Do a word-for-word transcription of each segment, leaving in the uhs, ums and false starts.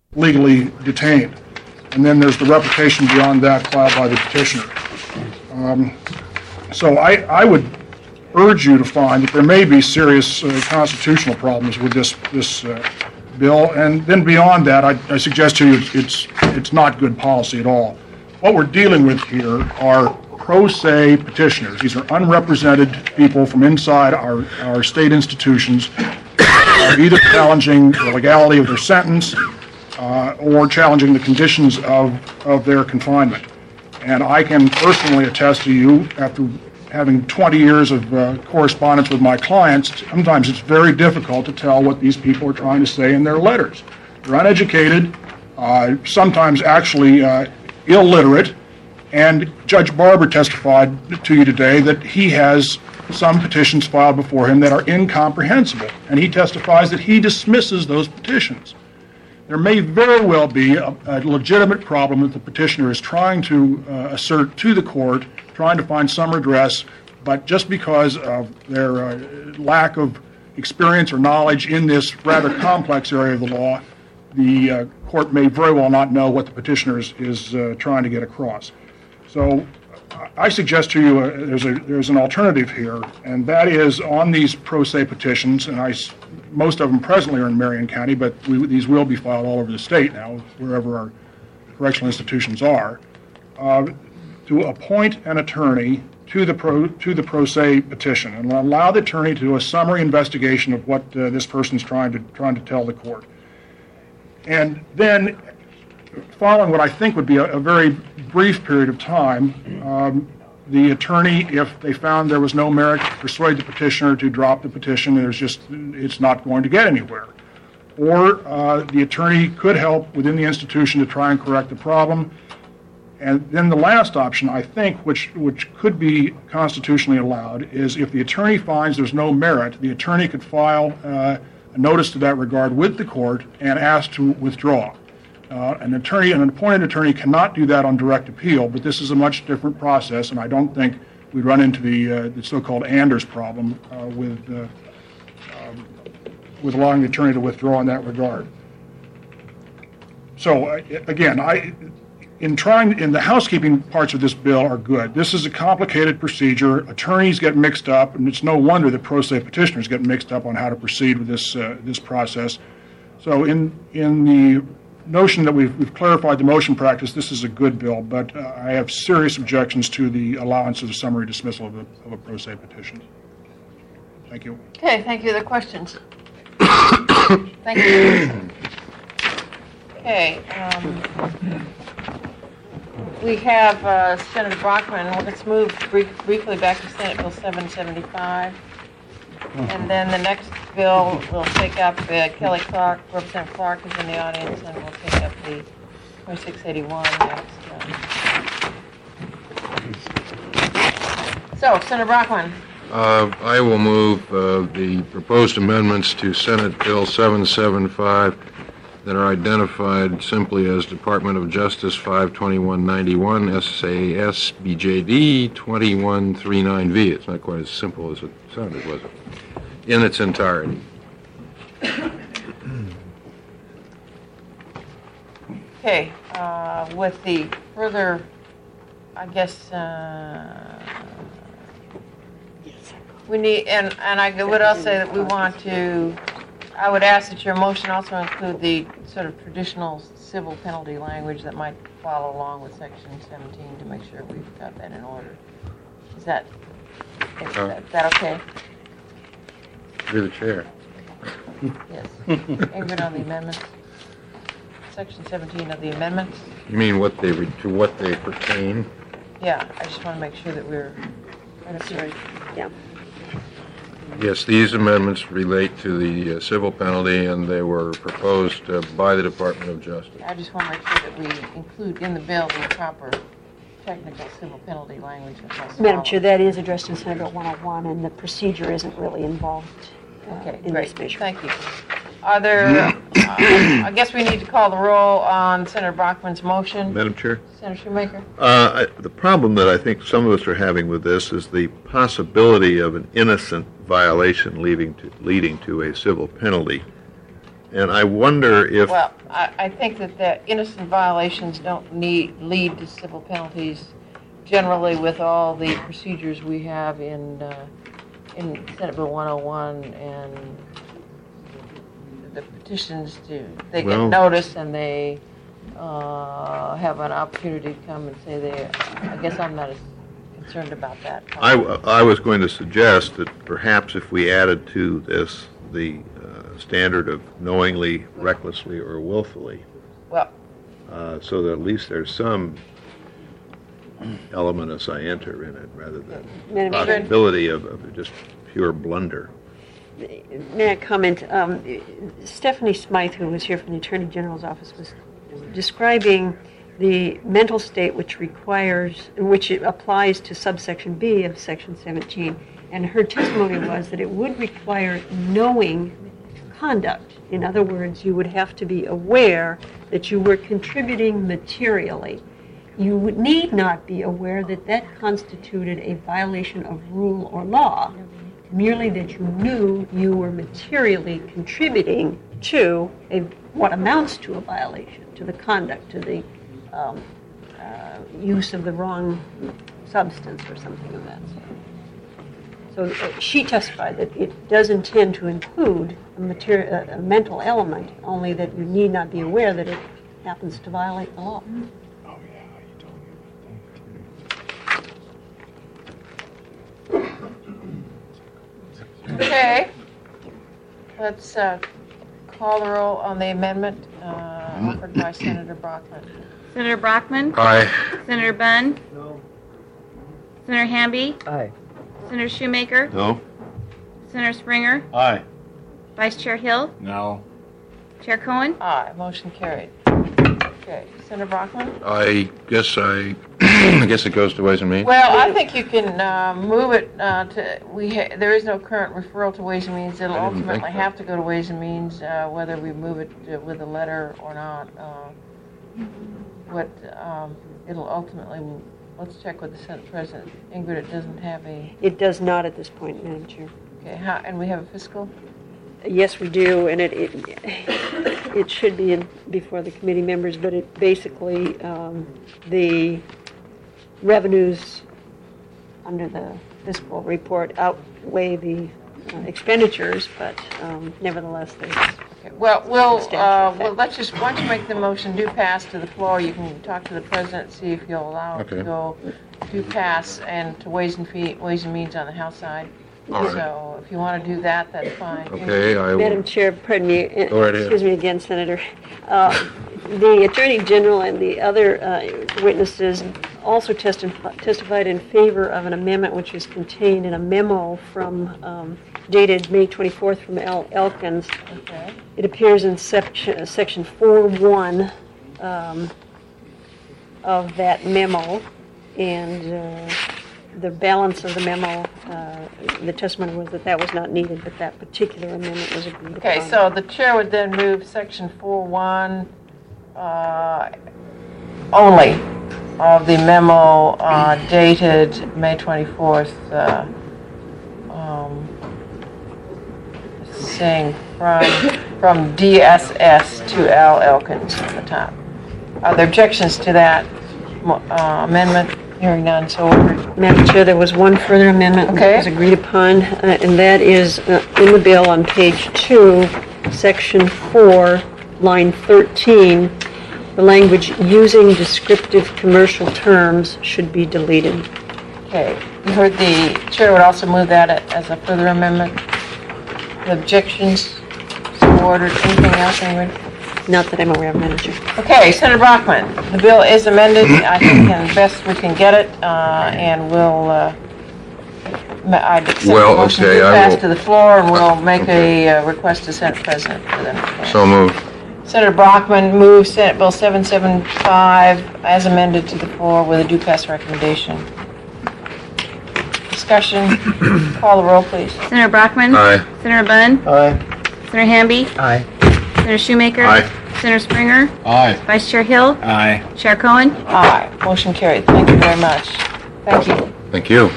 legally detained. And then there's the replication beyond that filed by the petitioner. Um, so I, I would urge you to find that there may be serious uh, constitutional problems with this this uh, bill, and then beyond that, I, I suggest to you it's it's not good policy at all. What we're dealing with here are pro se petitioners. These are unrepresented people from inside our, our state institutions, are either challenging the legality of their sentence uh, or challenging the conditions of, of their confinement. And I can personally attest to you, after having twenty years of uh, correspondence with my clients, sometimes it's very difficult to tell what these people are trying to say in their letters. They're uneducated, uh, sometimes actually uh, illiterate, and Judge Barber testified to you today that he has some petitions filed before him that are incomprehensible, and he testifies that he dismisses those petitions. There may very well be a, a legitimate problem that the petitioner is trying to uh, assert to the court, trying to find some redress, but just because of their uh, lack of experience or knowledge in this rather complex area of the law, the uh, court may very well not know what the petitioner is, is uh, trying to get across. So I suggest to you uh, there's a there's an alternative here, and that is on these pro se petitions, and I, most of them presently are in Marion County, but we, these will be filed all over the state now, wherever our correctional institutions are, uh, to appoint an attorney to the pro to the pro se petition and allow the attorney to do a summary investigation of what uh, this person's trying to trying to tell the court, and then, following what I think would be a, a very brief period of time, um, the attorney, if they found there was no merit, persuade the petitioner to drop the petition. There's just, it's not going to get anywhere. Or uh, the attorney could help within the institution to try and correct the problem. And then the last option, I think, which which could be constitutionally allowed, is if the attorney finds there's no merit, the attorney could file uh, a notice to that regard with the court and ask to withdraw. Uh, an attorney, an appointed attorney cannot do that on direct appeal, but this is a much different process, and I don't think we'd run into the, uh, the so-called Anders problem uh, with, uh, um, with allowing the attorney to withdraw in that regard. So, uh, again, I, in trying, in the housekeeping parts of this bill are good. This is a complicated procedure. Attorneys get mixed up, and it's no wonder that pro se petitioners get mixed up on how to proceed with this uh, this process. So, in in the notion that we've, we've clarified the motion practice, this is a good bill, but uh, I have serious objections to the allowance of the summary dismissal of a, of a pro se petition. Thank you. Okay, thank you. The questions? Thank you. Okay. Um, we have uh, Senator Brockman. Well, let's move brief, briefly back to Senate Bill seven seventy-five. And then the next bill will take up, uh, Kelly Clark, Representative Clark is in the audience, and we'll take up the twenty-six eighty-one next. Uh. So, Senator Brockman. Uh, I will move uh, the proposed amendments to Senate Bill seven seventy-five that are identified simply as Department of Justice five twenty-one ninety-one S A S B J D twenty-one thirty-nine V. It's not quite as simple as it sounded, was it? In its entirety. Okay, uh, with the further, I guess, uh, we need, and, and I would also say that we want to, I would ask that your motion also include the sort of traditional civil penalty language that might follow along with Section seventeen to make sure we've got that in order. Is that, is Uh, that, that okay? You're the chair. Yes. Ingrid on the amendments. Section seventeen of the amendments. You mean what they re- to what they pertain? Yeah, I just want to make sure that we're, that's right. Yeah. Yes, these amendments relate to the uh, civil penalty, and they were proposed uh, by the Department of Justice. I just want to make sure that we include in the bill the proper technical civil penalty language that must Madam follow. Chair, that is addressed in Senate Bill one oh one, and the procedure isn't really involved uh, Okay, in great. this measure. Thank you. Are there, uh, I guess we need to call the roll on Senator Brockman's motion. Madam Chair? Senator Shoemaker? Uh, I, the problem that I think some of us are having with this is the possibility of an innocent violation leading to, leading to a civil penalty. and I wonder if, Well, I, I think that the innocent violations don't need, lead to civil penalties generally with all the procedures we have in, uh, in Senate Bill one oh one and the petitions to, they get Well- notice and they, uh, have an opportunity to come and say they, I guess I'm not as concerned about that. I, I was going to suggest that perhaps if we added to this the uh, standard of knowingly, recklessly, or willfully, Well, uh, so that at least there's some element of scienter in it, rather than Madam Chair, possibility of, of just pure blunder. may I comment? Um, Stephanie Smythe, who was here from the Attorney General's office, was describing the mental state which requires, which it applies to subsection B of section seventeen. And her testimony was that it would require knowing conduct. In other words, you would have to be aware that you were contributing materially. You would need not be aware that that constituted a violation of rule or law, merely that you knew you were materially contributing to a, what amounts to a violation, to the conduct, to the um, uh, use of the wrong substance or something of that sort. So uh, she testified that it does intend to include a, materi- a, a mental element, only that you need not be aware that it happens to violate the law. okay. Let's uh, call the roll on the amendment uh, offered by Senator Brockman. Senator Brockman? Aye. Senator Bunn? No. Senator Hamby? Aye. Senator Shoemaker? No? Senator Springer? Aye. Vice Chair Hill? No. Chair Cohen? Aye, motion carried. Okay, Senator Brockman? I guess I, I guess it goes to Ways and Means. Well, I think you can uh, move it uh, to, we, ha- there is no current referral to Ways and Means. It'll I didn't think ultimately so. have to go to Ways and Means, uh, whether we move it uh, with a letter or not. Uh, What, um, it'll ultimately, let's check with the Senate President. Ingrid, it doesn't have a, It does not at this point, Madam Chair. okay, how, and we have a fiscal? Yes, we do, and it, it, it should be in before the committee members, but it basically, um, the revenues under the fiscal report outweigh the uh, expenditures, but um, nevertheless, there's, Okay, well, we'll, Substantial uh, effect. well, let's just, once you make the motion, do pass to the floor. You can talk to the President, see if he'll allow it to Okay. go, do pass, and to Ways and Fee, Ways and Means on the House side. All right. So if you want to do that, that's fine. Okay, I Madam will, Chair, pardon me. uh, Go right ahead. Excuse me again, Senator. Uh, The Attorney General and the other uh, witnesses also testi- testified in favor of an amendment which is contained in a memo from, um, dated May twenty-fourth from Al Elkins. Okay. It appears in section, section four one um, of that memo, and uh, the balance of the memo, uh, the testimony was that that was not needed, but that particular amendment was agreed upon. Okay, so the chair would then move section four one uh, only of the memo uh, dated May twenty-fourth, uh, um, saying from, from D S S to Al Elkins at the top. Are there objections to that mo- uh, amendment? Hearing none, so ordered. Madam Chair, there was one further amendment Okay. that was agreed upon, uh, and that is uh, in the bill on page two, section four, line thirteen. The language "using descriptive commercial terms" should be deleted. Okay, you heard the chair would also move that as a further amendment. Objections, so ordered. Anything else, Ingrid? Not that I'm aware of, Madam Chair. Okay, Senator Brockman, the bill is amended. I think and best we can get it, uh, and we'll, uh, ma- I'd accept the Well, motion to okay, I pass will- to the floor, and we'll make a uh, request to Senate President for them. so moved. Senator Brockman moves Senate Bill seven seventy-five as amended to the floor with a due pass recommendation. Discussion, call the roll, please. Senator Brockman? Aye. Senator Bunn? Aye. Senator Hamby? Aye. Senator Shoemaker? Aye. Senator Springer? Aye. Vice Chair Hill? Aye. Chair Cohen? Aye, motion carried. Thank you very much. Thank you. Thank you.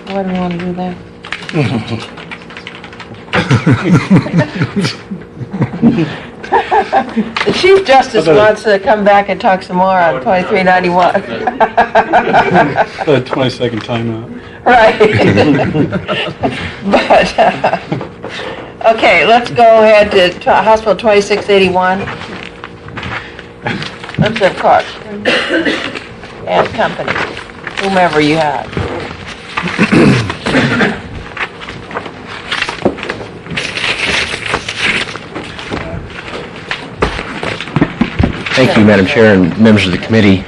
What do we want to do there? The Chief Justice wants to come back and talk some more on twenty-three ninety-one. The twenty-second timeout. Right. But, uh, okay, let's go ahead to t- House Bill twenty-six eighty-one. Let's have Clark and company, whomever you have. Thank you, Madam Chair and members of the committee.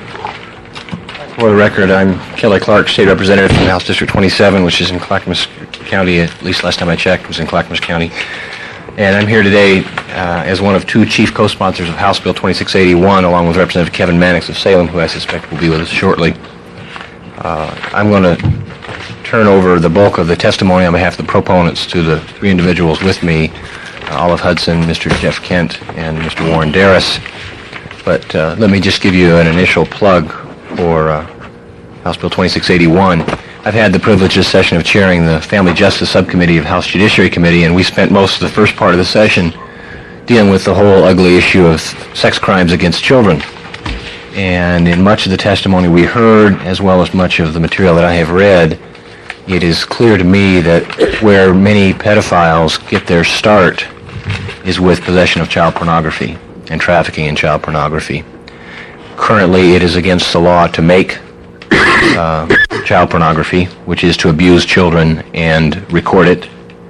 For the record, I'm Kelly Clark, State Representative from House District twenty-seven, which is in Clackamas County, at least last time I checked, was in Clackamas County. And I'm here today uh, as one of two chief co-sponsors of House Bill twenty-six eighty-one, along with Representative Kevin Mannix of Salem, who I suspect will be with us shortly. Uh, I'm going to turn over the bulk of the testimony on behalf of the proponents to the three individuals with me, uh, Olive Hudson, Mister Jeff Kent, and Mister Warren Darris. But uh, let me just give you an initial plug for uh, House Bill twenty-six eighty-one. I've had the privilege this session of chairing the Family Justice Subcommittee of House Judiciary Committee, and we spent most of the first part of the session dealing with the whole ugly issue of sex crimes against children. And in much of the testimony we heard, as well as much of the material that I have read, it is clear to me that where many pedophiles get their start is with possession of child pornography and trafficking in child pornography. Currently, it is against the law to make uh, child pornography, which is to abuse children and record it.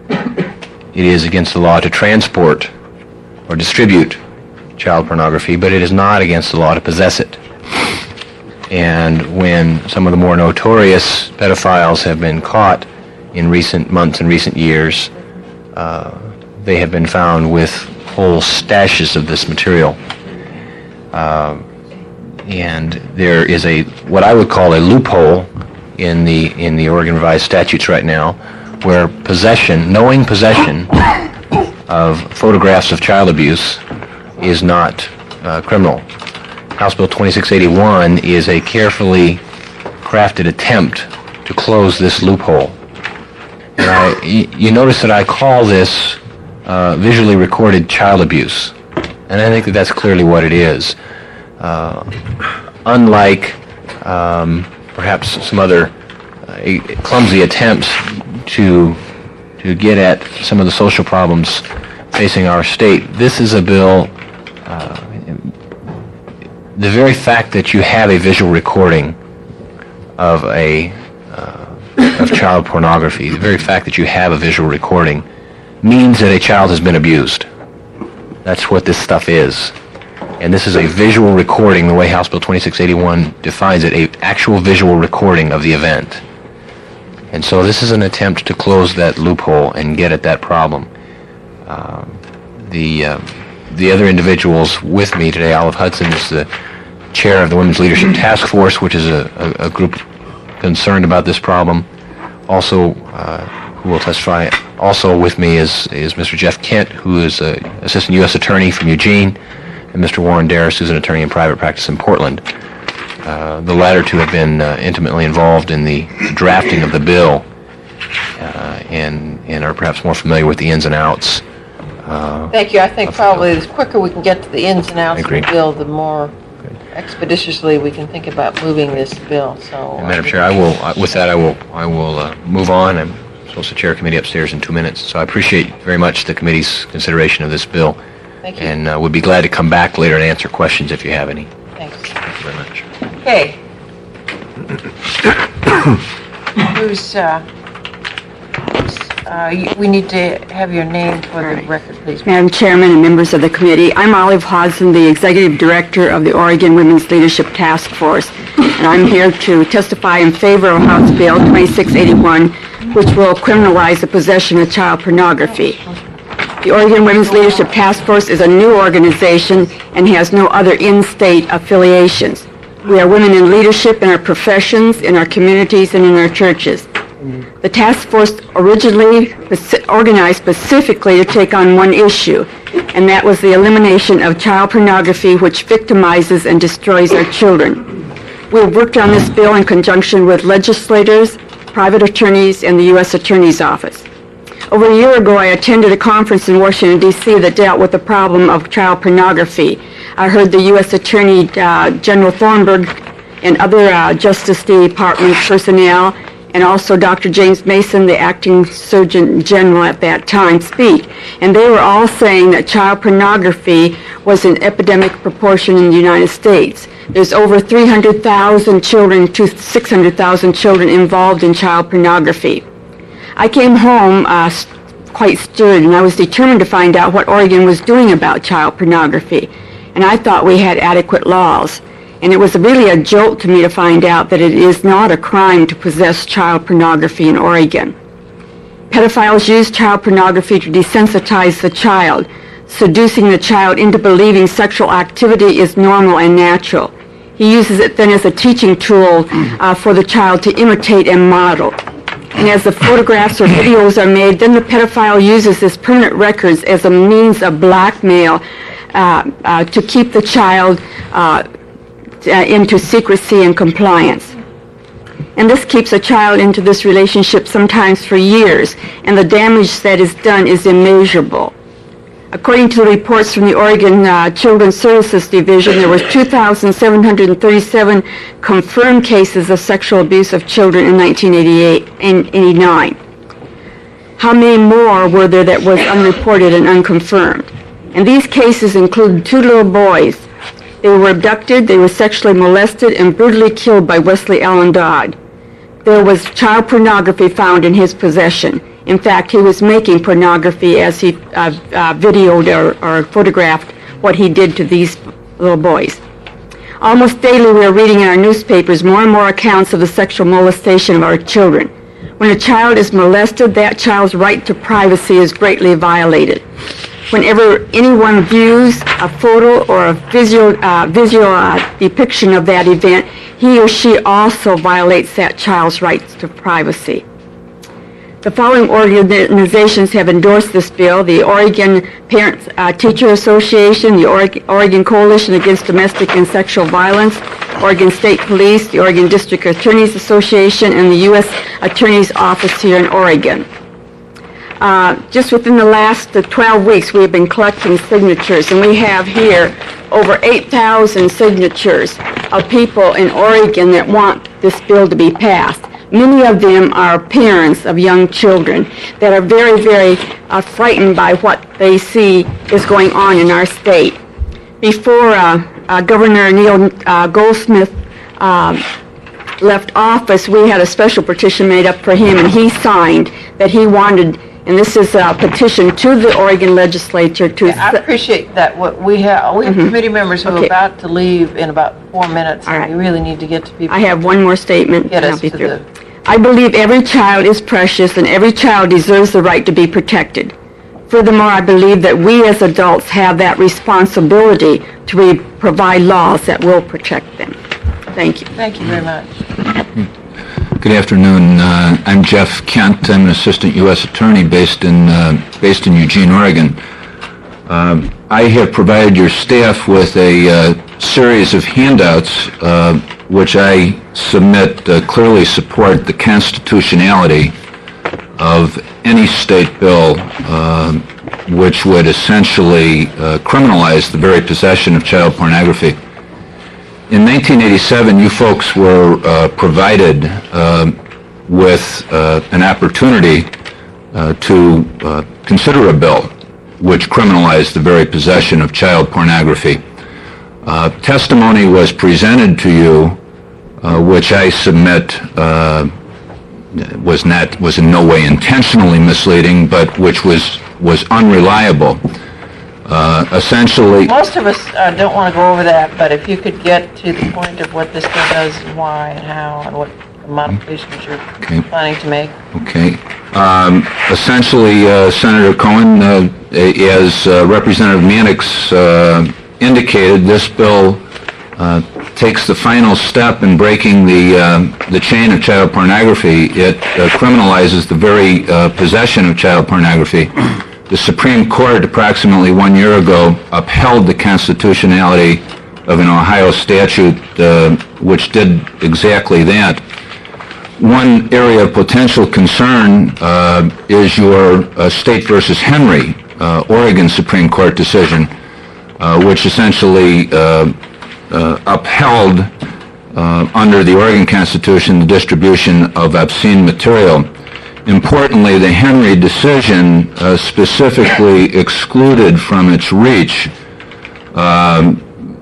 It is against the law to transport or distribute child pornography, but it is not against the law to possess it. And when some of the more notorious pedophiles have been caught in recent months and recent years, uh, they have been found with whole stashes of this material. Uh, and there is a what I would call a loophole in the in the Oregon Revised Statutes right now, where possession, knowing possession of photographs of child abuse is not uh, criminal. House Bill twenty-six eighty-one is a carefully crafted attempt to close this loophole. And I, y- you notice that I call this uh, visually recorded child abuse, and I think that that's clearly what it is. Uh, unlike um, perhaps some other uh, clumsy attempts to to get at some of the social problems facing our state, this is a bill. Uh, the very fact that you have a visual recording of a uh, of child pornography, the very fact that you have a visual recording, means that a child has been abused. That's what this stuff is. And this is a visual recording, the way House Bill twenty-six eighty-one defines it, a actual visual recording of the event. And so this is an attempt to close that loophole and get at that problem. Uh, the uh, the other individuals with me today, Olive Hudson is the chair of the Women's Leadership Task Force, which is a, a, a group concerned about this problem. Also, uh, who will testify, also with me is, is Mister Jeff Kent, who is an Assistant U S Attorney from Eugene, and Mister Warren Darris, who's an attorney in private practice in Portland. Uh, the latter two have been uh, intimately involved in the drafting of the bill uh, and, and are perhaps more familiar with the ins and outs. Uh, Thank you. I think probably the quicker we can get to the ins and outs of the Agreed. bill, the more expeditiously we can think about moving this bill, so. And Madam Chair, I will, uh, with that, I will, I will uh, move on. I'm supposed to chair a committee upstairs in two minutes, so I appreciate very much the committee's consideration of this bill, Thank you. and uh, would be glad to come back later and answer questions if you have any. Thanks. Thank you very much. Okay. Who's, uh, who's, uh, you- we need to have your name for the record, please. Madam Chairman and members of the committee, I'm Olive Hodson, the Executive Director of the Oregon Women's Leadership Task Force, and I'm here to testify in favor of House Bill twenty-six eighty-one, which will criminalize the possession of child pornography. The Oregon Women's Leadership Task Force is a new organization and has no other in-state affiliations. We are women in leadership in our professions, in our communities, and in our churches. The task force originally speci- organized specifically to take on one issue, and that was the elimination of child pornography, which victimizes and destroys our children. We have worked on this bill in conjunction with legislators, private attorneys, and the U S Attorney's Office. Over a year ago, I attended a conference in Washington, D C that dealt with the problem of child pornography. I heard the U S Attorney uh, General Thornburg and other uh, Justice Department personnel, and also Doctor James Mason, the acting Surgeon General at that time, speak. And they were all saying that child pornography was in epidemic proportion in the United States. There's over three hundred thousand children to six hundred thousand children involved in child pornography. I came home uh, quite stirred, and I was determined to find out what Oregon was doing about child pornography. And I thought we had adequate laws. And it was really a jolt to me to find out that it is not a crime to possess child pornography in Oregon. Pedophiles use child pornography to desensitize the child, seducing the child into believing sexual activity is normal and natural. He uses it then as a teaching tool uh, for the child to imitate and model. And as the photographs or videos are made, then the pedophile uses his permanent records as a means of blackmail uh, uh, to keep the child uh, Uh, into secrecy and compliance. And this keeps a child into this relationship sometimes for years, and the damage that is done is immeasurable. According to the reports from the Oregon uh, Children's Services Division, there were two thousand seven hundred thirty-seven confirmed cases of sexual abuse of children in nineteen eighty-eight and eighty-nine. How many more were there that was unreported and unconfirmed? And these cases include two little boys. They were abducted, they were sexually molested, and brutally killed by Wesley Allen Dodd. There was child pornography found in his possession. In fact, he was making pornography as he uh, uh, videoed or, or photographed what he did to these little boys. Almost daily, we are reading in our newspapers more and more accounts of the sexual molestation of our children. When a child is molested, that child's right to privacy is greatly violated. Whenever anyone views a photo or a visual, uh, visual uh, depiction of that event, he or she also violates that child's rights to privacy. The following organizations have endorsed this bill: the Oregon Parents uh, Teacher Association, the Oregon, Oregon Coalition Against Domestic and Sexual Violence, Oregon State Police, the Oregon District Attorneys Association, and the U S Attorney's Office here in Oregon. Uh, just within the last uh, twelve weeks, we have been collecting signatures, and we have here over eight thousand signatures of people in Oregon that want this bill to be passed. Many of them are parents of young children that are very, very uh, frightened by what they see is going on in our state. Before uh, uh, Governor Neil uh, Goldsmith uh, left office, we had a special petition made up for him, and he signed that he wanted. And this is a petition to the Oregon legislature to... Yeah, I appreciate that. What we have, we have Mhm. committee members who are Okay. about to leave in about four minutes. All right. We really need to get to people. I have one more statement. Get and us I'll be to through. the- I believe every child is precious and every child deserves the right to be protected. Furthermore, I believe that we as adults have that responsibility to re- provide laws that will protect them. Thank you. Thank you very much. Good afternoon. Uh, I'm Jeff Kent. I'm an assistant U S attorney based in uh, based in Eugene, Oregon. Um, I have provided your staff with a uh, series of handouts uh, which I submit uh, clearly support the constitutionality of any state bill uh, which would essentially uh, criminalize the very possession of child pornography. In nineteen eighty-seven, you folks were uh, provided uh, with uh, an opportunity uh, to uh, consider a bill which criminalized the very possession of child pornography. Uh, testimony was presented to you, uh, which I submit uh, was not was in no way intentionally misleading, but which was was unreliable. Uh, essentially, Most of us uh, don't want to go over that, but if you could get to the point of what this bill does and why and how and what modifications you're Okay. planning to make. Okay. Um, essentially, uh, Senator Cohen, uh, as uh, Representative Mannix uh, indicated, this bill uh, takes the final step in breaking the uh, the chain of child pornography. It uh, criminalizes the very uh, possession of child pornography. The Supreme Court, approximately one year ago, upheld the constitutionality of an Ohio statute uh, which did exactly that. one area of potential concern uh, is your uh, State versus Henry, uh, Oregon Supreme Court decision, uh, which essentially uh, uh, upheld uh, under the Oregon Constitution the distribution of obscene material. Importantly, the Henry decision uh, specifically excluded from its reach um,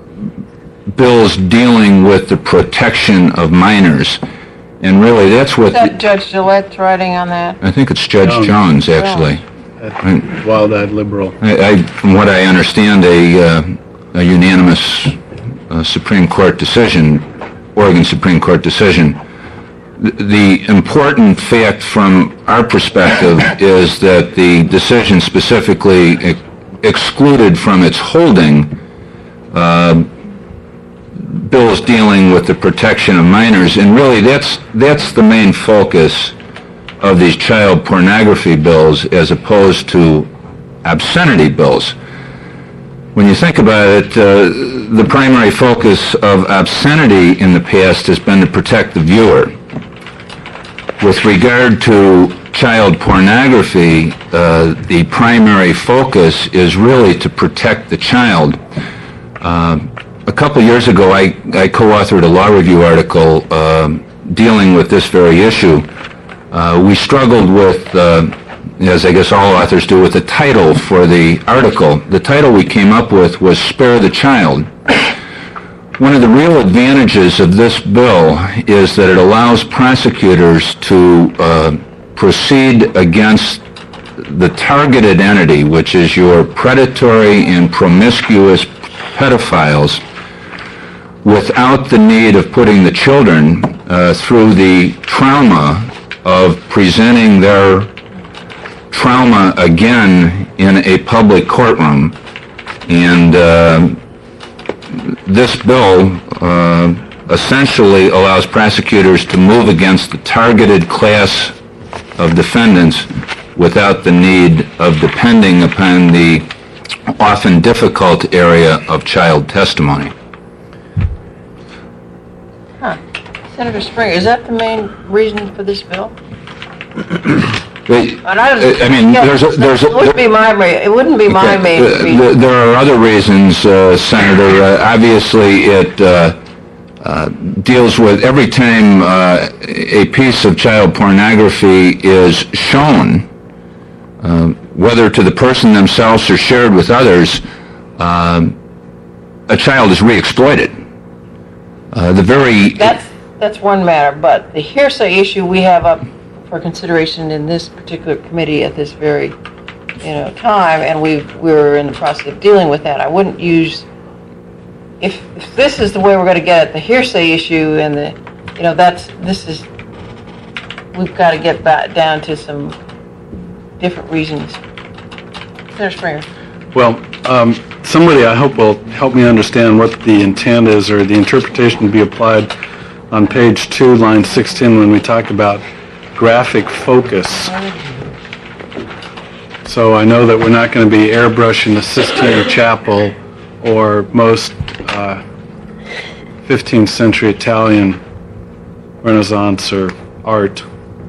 bills dealing with the protection of minors. And really, that's what... Is that Judge Gillette's writing on that? I think it's Judge Jones. Jones, actually. That wild-eyed liberal. I, I, from what I understand, a, uh, a unanimous uh, Supreme Court decision, Oregon Supreme Court decision. The, the important fact from our perspective is that the decision specifically ex- excluded from its holding uh, bills dealing with the protection of minors, and really that's that's the main focus of these child pornography bills as opposed to obscenity bills. When you think about it, uh, the primary focus of obscenity in the past has been to protect the viewer. With regard to child pornography, uh, the primary focus is really to protect the child. Uh, A couple years ago, I, I co-authored a law review article um, dealing with this very issue. Uh, we struggled with, uh, as I guess all authors do, with the title for the article. The title we came up with was Spare the Child. One of the real advantages of this bill is that it allows prosecutors to uh, proceed against the targeted entity, which is your predatory and promiscuous pedophiles, without the need of putting the children uh, through the trauma of presenting their trauma again in a public courtroom. And uh, this bill uh, essentially allows prosecutors to move against the targeted class of defendants without the need of depending upon the often difficult area of child testimony. Huh. Senator Springer, is that the main reason for this bill? They- And I, was, I mean, yeah, there's a, there's a, it wouldn't be my ma- it wouldn't be my Okay, main uh, reason. th- There are other reasons, uh, Senator. Uh, Obviously, it uh, uh, deals with every time uh, a piece of child pornography is shown, uh, whether to the person themselves or shared with others, um, a child is re-exploited. Uh, The very... That's that's one matter, but the hearsay issue we have up for consideration in this particular committee at this very, you know, time, and we we're in the process of dealing with that. I wouldn't use if, if this is the way we're going to get at the hearsay issue, and the, you know, that's this is we've got to get back down to some different reasons. Senator Springer. Well, um, somebody I hope will help me understand what the intent is or the interpretation to be applied on page two, line sixteen, when we talk about graphic focus. So I know that we're not going to be airbrushing the Sistine Chapel or most uh, fifteenth century Italian Renaissance or art,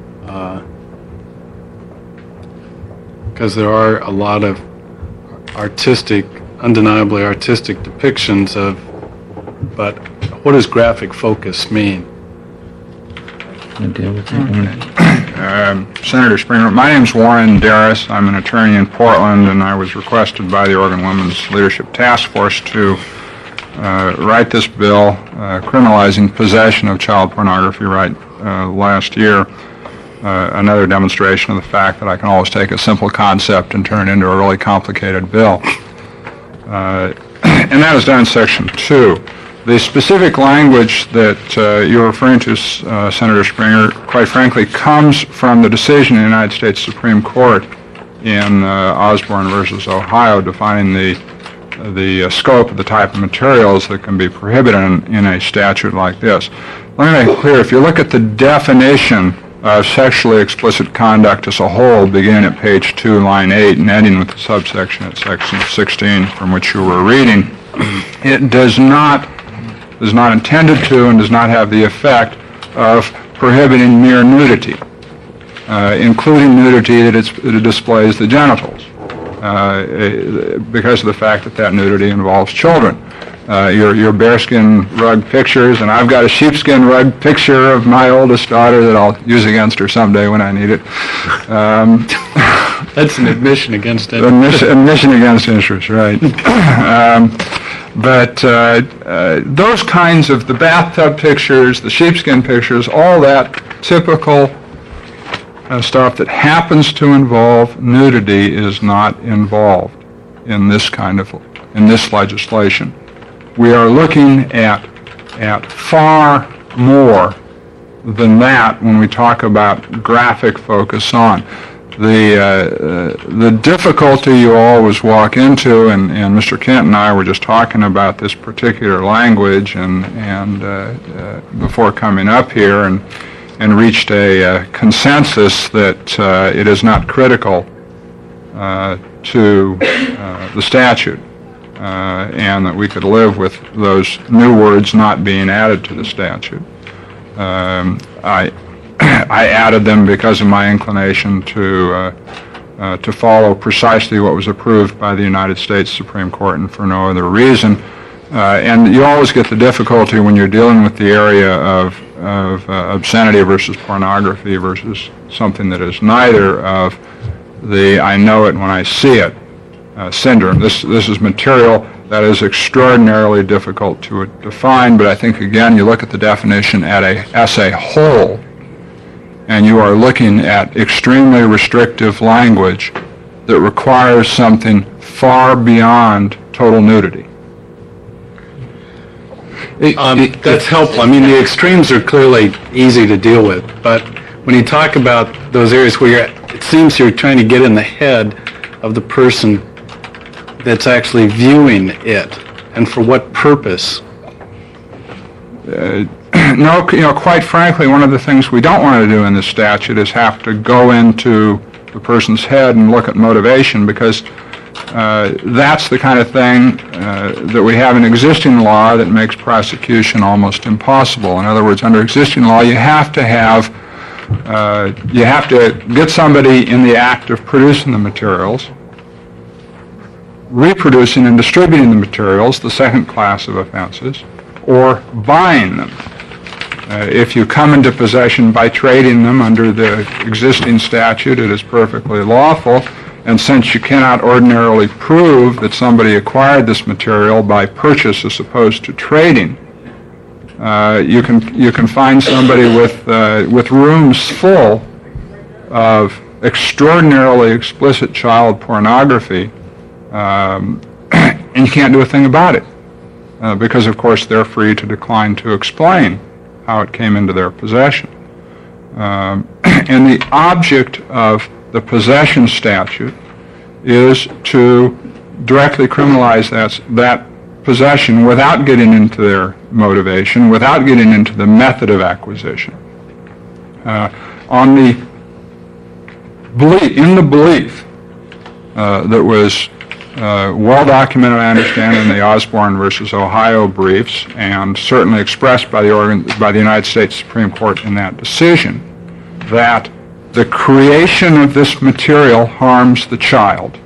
because there are a lot of artistic, undeniably artistic depictions of, but what does graphic focus mean? Um, Senator Springer, my name's Warren Darris. I'm an attorney in Portland, and I was requested by the Oregon Women's Leadership Task Force to uh, write this bill uh, criminalizing possession of child pornography right uh, last year. Uh, another demonstration of the fact that I can always take a simple concept and turn it into a really complicated bill. Uh, and that is done in Section two. The specific language that uh, you're referring to, uh, Senator Springer, quite frankly, comes from the decision in the United States Supreme Court in uh, Osborne versus Ohio defining the the uh, scope of the type of materials that can be prohibited in, in a statute like this. Let me make it clear, if you look at the definition of sexually explicit conduct as a whole, beginning at page two, line eight, and ending with the subsection at section sixteen from which you were reading, it does not is not intended to and does not have the effect of prohibiting mere nudity, uh, including nudity that, it's, that it displays the genitals, uh, because of the fact that that nudity involves children. Uh, your, your bearskin rug pictures, and I've got a sheepskin rug picture of my oldest daughter that I'll use against her someday when I need it. Um, That's an admission against it. admission, admission against interest, right. um, but uh, uh, those kinds of, the bathtub pictures, the sheepskin pictures, all that typical uh, stuff that happens to involve nudity is not involved in this kind of, in this legislation. We are looking at, at far more than that when we talk about graphic focus on. The, uh, the difficulty you always walk into, and, and Mister Kent and I were just talking about this particular language and, and uh, uh, before coming up here, and, and reached a uh, consensus that uh, it is not critical uh, to uh, the statute. Uh, and that we could live with those new words not being added to the statute. Um, I I added them because of my inclination to uh, uh, to follow precisely what was approved by the United States Supreme Court, and for no other reason. Uh, and you always get the difficulty when you're dealing with the area of of uh, obscenity versus pornography versus something that is neither, of the I know it when I see it Uh, syndrome. This this is material that is extraordinarily difficult to define, but I think, again, you look at the definition at a, as a whole, and you are looking at extremely restrictive language that requires something far beyond total nudity. Um, that's helpful. I mean, the extremes are clearly easy to deal with, but when you talk about those areas where you're, it seems you're trying to get in the head of the person that's actually viewing it, and for what purpose? Uh, no, you know, quite frankly, one of the things we don't want to do in this statute is have to go into the person's head and look at motivation, because uh, that's the kind of thing uh, that we have in existing law that makes prosecution almost impossible. In other words, under existing law, you have to have uh, you have to get somebody in the act of producing the materials, reproducing and distributing the materials, the second class of offenses, or buying them. Uh, if you come into possession by trading them under the existing statute, it is perfectly lawful, and since you cannot ordinarily prove that somebody acquired this material by purchase as opposed to trading, uh, you can you can find somebody with uh, with rooms full of extraordinarily explicit child pornography. Um, and you can't do a thing about it, uh, because, of course, they're free to decline to explain how it came into their possession. Um, and the object of the possession statute is to directly criminalize that, that possession without getting into their motivation, without getting into the method of acquisition. Uh, on the belief, in the belief uh, that was Uh, well documented, I understand, in the Osborne versus Ohio briefs, and certainly expressed by the Oregon, by the United States Supreme Court in that decision, that the creation of this material harms the child,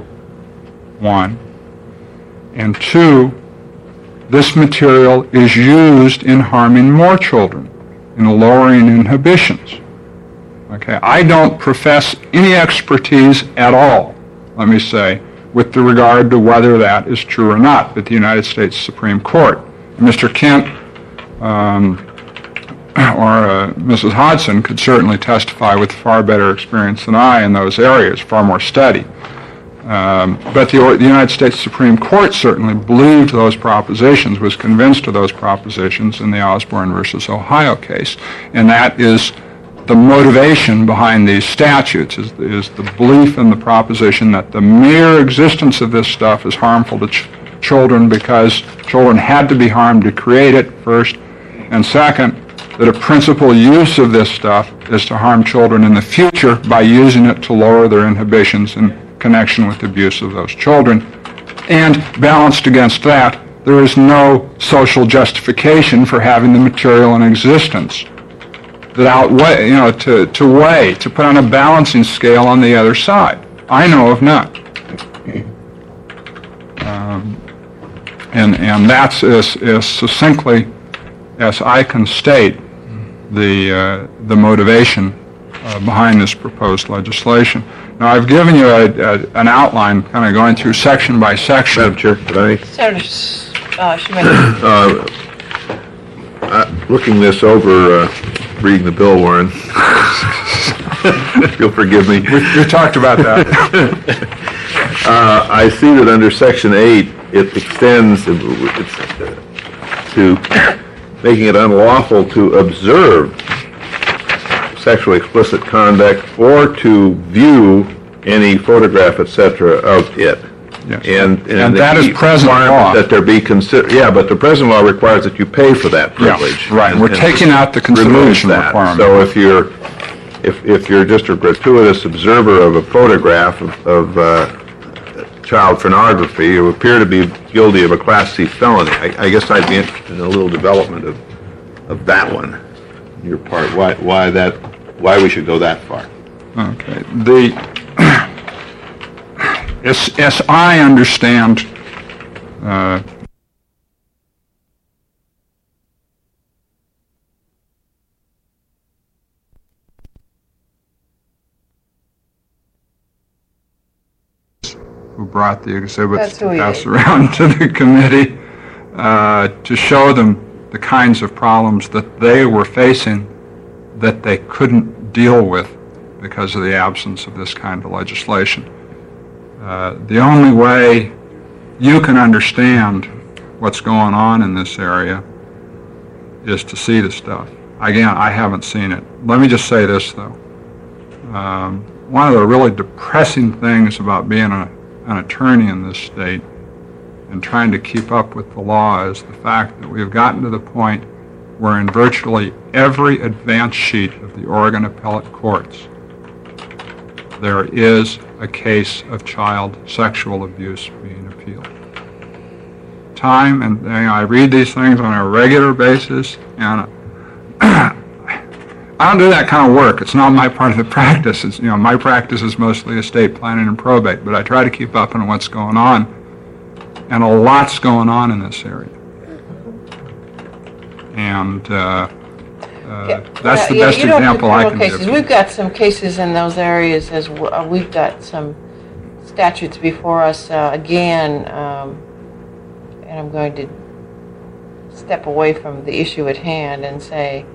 one, and two, this material is used in harming more children, in lowering inhibitions. Okay, I don't profess any expertise at all, let me say, with the regard to whether that is true or not, but the United States Supreme Court. Mister Kent um, or uh, Missus Hodson could certainly testify with far better experience than I in those areas, far more study. Um, but the, the United States Supreme Court certainly believed those propositions, was convinced of those propositions in the Osborne versus Ohio case, and that is the motivation behind these statutes, is, is the belief in the proposition that the mere existence of this stuff is harmful to ch- children because children had to be harmed to create it, first, and second, that a principal use of this stuff is to harm children in the future by using it to lower their inhibitions in connection with the abuse of those children. And balanced against that, there is no social justification for having the material in existence that outweigh, you know, to, to weigh, to put on a balancing scale on the other side. I know of none. Um, and, and that's as, as succinctly as I can state the, uh, the motivation uh, behind this proposed legislation. Now, I've given you a, a, an outline, kind of going through section by section. Madam Chair, could I? Senator uh, Shoemaker. Uh, uh, looking this over, uh, reading the bill, Warren, if you'll forgive me. We, we talked about that. uh, I see that under section eight, it extends it's, to making it unlawful to observe sexually explicit conduct or to view any photograph, et cetera, of it. Yes. And, and, and that is present law. That there be consider, yeah, but the present law requires that you pay for that privilege. Yeah, right. And, We're and taking out the consideration that. requirement. So if you're, if, if you're just a gratuitous observer of a photograph of, of uh, child pornography, you appear to be guilty of a Class C felony. I, I guess I'd be interested in a little development of, of that one, your part. Why, why that, why we should go that far. Okay. The as, as I understand uh, who brought the exhibits to pass around to the committee uh, to show them the kinds of problems that they were facing that they couldn't deal with because of the absence of this kind of legislation. Uh, the only way you can understand what's going on in this area is to see the stuff. Again, I haven't seen it. Let me just say this, though. Um, one of the really depressing things about being a, an attorney in this state and trying to keep up with the law is the fact that we've gotten to the point where in virtually every advance sheet of the Oregon Appellate Courts, there is a case of child sexual abuse being appealed. Time, and you know, I read these things on a regular basis, and I don't do that kind of work. It's not my part of the practice. It's, you know, my practice is mostly estate planning and probate, but I try to keep up on what's going on, and a lot's going on in this area. And uh, uh, Yeah, that's the yeah, best you don't do example I can criminal cases. give. We've got some cases in those areas as well. We've got some statutes before us uh, again, um, and I'm going to step away from the issue at hand and say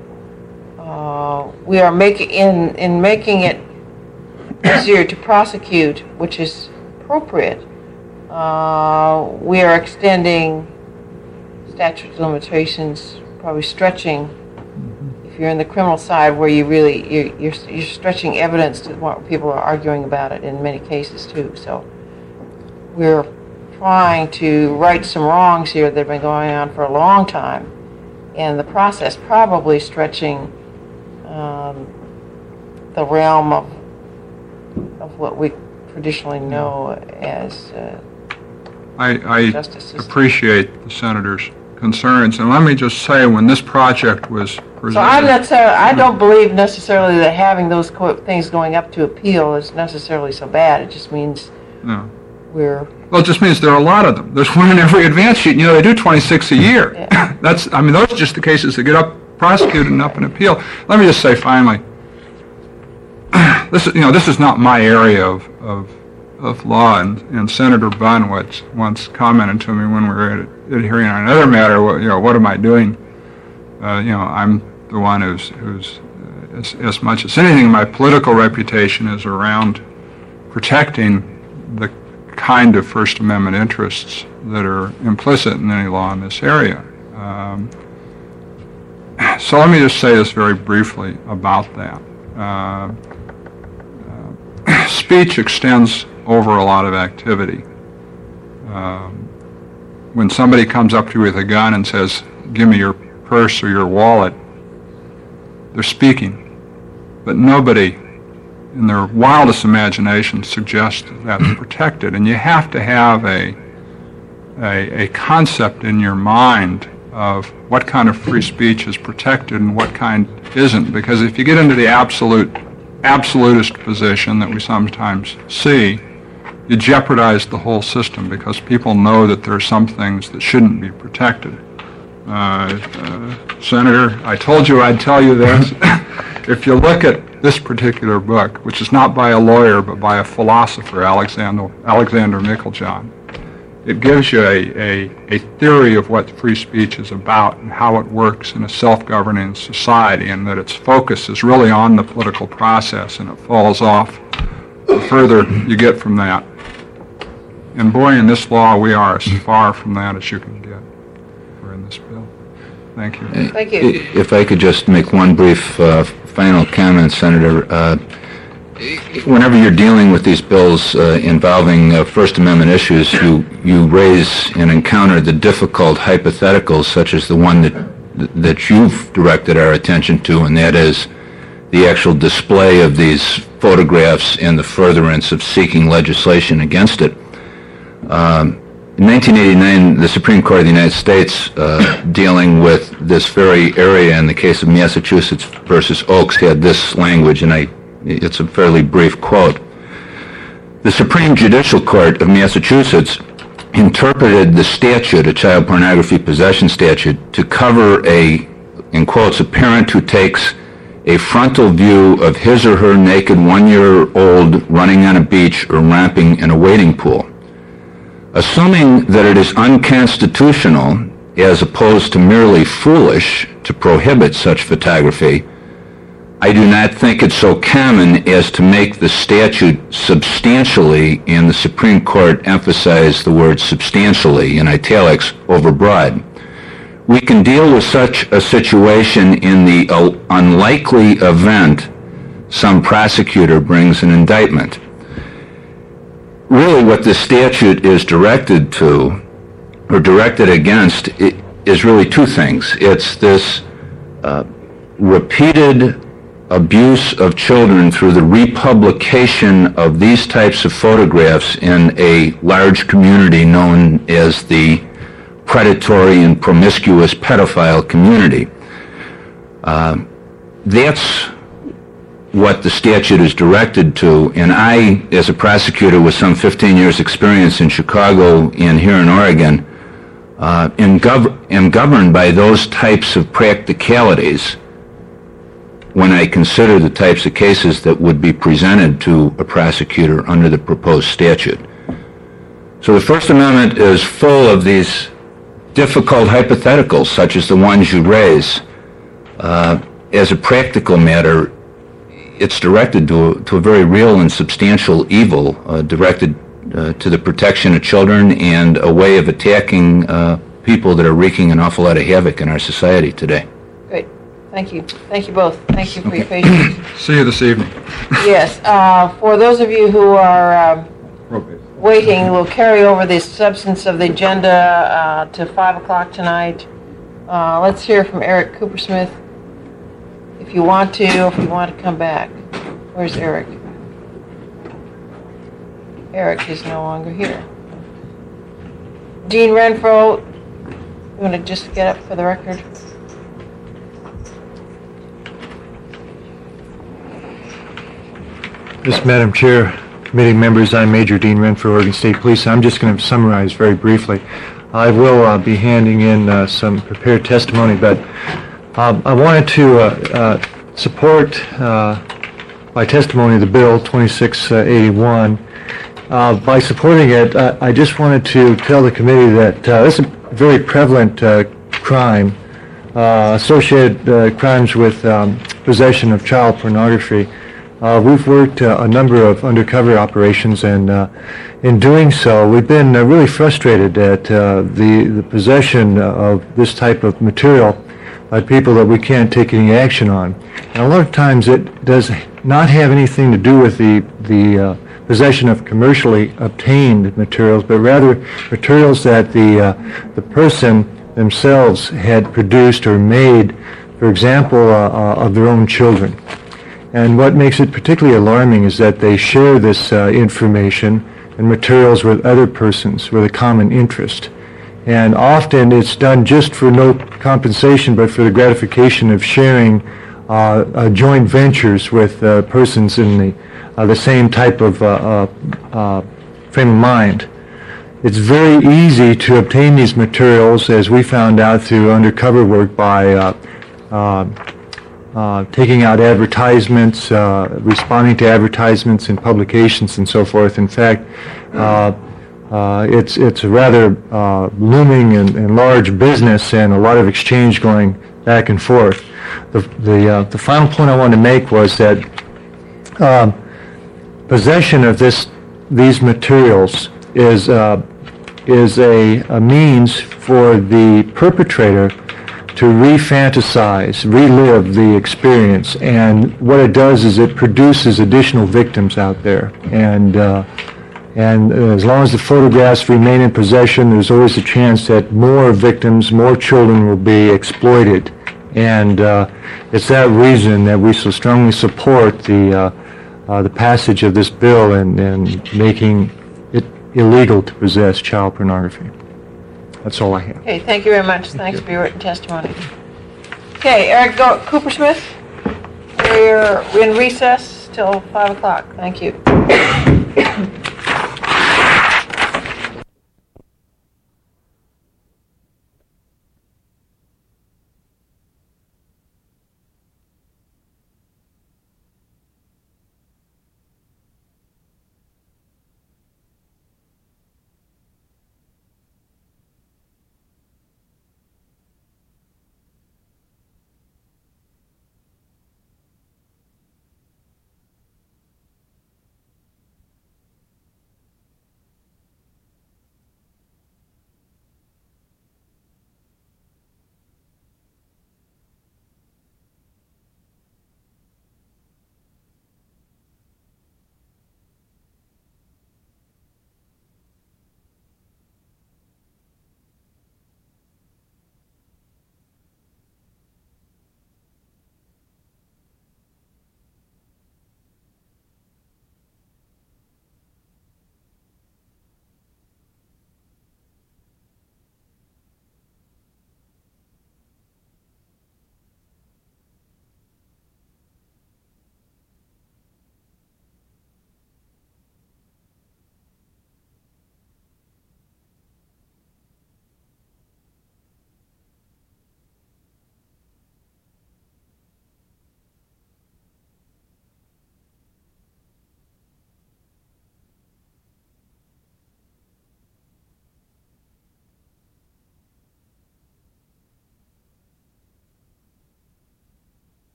uh, we are making in in making it easier to prosecute, which is appropriate. Uh, we are extending statute of limitations, probably stretching. If you're in the criminal side, where you really you're, you're you're stretching evidence to what people are arguing about it in many cases too. So we're trying to right some wrongs here that have been going on for a long time, and the process probably stretching um, the realm of of what we traditionally know as uh, I, I justice system. appreciate the senator's concerns, and let me just say, when this project was presented... So I'm not, I don't believe necessarily that having those co- things going up to appeal is necessarily so bad. It just means No. we're... Well, it just means there are a lot of them. There's one in every advance sheet. You know, they do twenty-six a year. Yeah. That's, I mean, those are just the cases that get up, prosecuted and up in appeal. Let me just say finally, this is, you know, this is not my area of, of, of law, and, and Senator Bunn once, once commented to me when we were at a hearing on another matter, what, you know, what am I doing? Uh, you know, I'm the one who's, who's uh, as, as much as anything, my political reputation is around protecting the kind of First Amendment interests that are implicit in any law in this area. Um, so let me just say this very briefly about that. Uh, uh, speech extends over a lot of activity. Um, when somebody comes up to you with a gun and says, "Give me your purse or your wallet," they're speaking. But nobody in their wildest imagination suggests that that's protected. And you have to have a, a, a concept in your mind of what kind of free speech is protected and what kind isn't. Because if you get into the absolute, absolutist position that we sometimes see, you jeopardize the whole system because people know that there are some things that shouldn't be protected. Uh, uh, Senator, I told you I'd tell you this. If you look at this particular book, which is not by a lawyer but by a philosopher, Alexander, Alexander Meiklejohn, it gives you a, a, a theory of what free speech is about and how it works in a self-governing society, and that its focus is really on the political process, and it falls off the further you get from that. And boy, in this law, we are as far from that as you can get. We're in this bill. Thank you. Thank you. If I could just make one brief uh, final comment, Senator. Uh, whenever you're dealing with these bills uh, involving uh, First Amendment issues, you, you raise and encounter the difficult hypotheticals, such as the one that, that you've directed our attention to, and that is the actual display of these photographs and the furtherance of seeking legislation against it. Um, in nineteen eighty-nine, the Supreme Court of the United States, uh, dealing with this very area in the case of Massachusetts versus Oaks, had this language, and I, it's a fairly brief quote. The Supreme Judicial Court of Massachusetts interpreted the statute, a child pornography possession statute, to cover a, in quotes, a parent who takes a frontal view of his or her naked one-year-old running on a beach or ramping in a wading pool. Assuming that it is unconstitutional, as opposed to merely foolish, to prohibit such photography, I do not think it's so common as to make the statute substantially, and the Supreme Court emphasized the word substantially in italics, overbroad. We can deal with such a situation in the uh, unlikely event some prosecutor brings an indictment. Really, what this statute is directed to, or directed against, is really two things. It's this uh, repeated abuse of children through the republication of these types of photographs in a large community known as the predatory and promiscuous pedophile community. Uh, that's what the statute is directed to, and I, as a prosecutor with some fifteen years experience in Chicago and here in Oregon, uh, am, gov- am governed by those types of practicalities when I consider the types of cases that would be presented to a prosecutor under the proposed statute. So the First Amendment is full of these difficult hypotheticals, such as the ones you raise. Uh, as a practical matter, it's directed to, to a very real and substantial evil, uh, directed uh, to the protection of children and a way of attacking uh, people that are wreaking an awful lot of havoc in our society today. Great. Thank you. Thank you both. Thank you for your patience. See you this evening. Yes. Uh, for those of you who are um, waiting, we'll carry over the substance of the agenda uh, to five o'clock tonight. Uh, let's hear from Eric Coopersmith. If you want to, if you want to come back. Where's Eric? Eric is no longer here. Dean Renfro, you want to just get up for the record? Yes, Madam Chair, committee members, I'm Major Dean Renfro, Oregon State Police. I'm just going to summarize very briefly. I will uh, be handing in uh, some prepared testimony, but Um, I wanted to uh, uh, support uh, by testimony the bill twenty-six eighty-one. Uh, by supporting it, uh, I just wanted to tell the committee that uh, this is a very prevalent uh, crime, uh, associated uh, crimes with um, possession of child pornography. Uh, we've worked uh, a number of undercover operations, and uh, in doing so, we've been uh, really frustrated at uh, the, the possession of this type of material by people that we can't take any action on. And a lot of times it does not have anything to do with the, the uh, possession of commercially obtained materials, but rather materials that the, uh, the person themselves had produced or made, for example, uh, uh, of their own children. And what makes it particularly alarming is that they share this uh, information and materials with other persons with a common interest. And often it's done just for no compensation, but for the gratification of sharing uh, uh, joint ventures with uh, persons in the uh, the same type of uh, uh, uh, frame of mind. It's very easy to obtain these materials, as we found out through undercover work, by uh, uh, uh, taking out advertisements, uh, responding to advertisements in publications, and so forth. In fact, uh, uh, it's it's a rather uh, looming and, and large business, and a lot of exchange going back and forth. The the, uh, the final point I wanted to make was that um, possession of this these materials is uh, is a, a means for the perpetrator to re-fantasize, relive the experience, and what it does is it produces additional victims out there. And uh, and as long as the photographs remain in possession, there's always a chance that more victims, more children will be exploited. And uh, it's that reason that we so strongly support the uh, uh, the passage of this bill and, and making it illegal to possess child pornography. That's all I have. Okay, thank you very much. Thanks for your written testimony. Okay, Eric Go- Coopersmith, we're in recess till five o'clock. Thank you.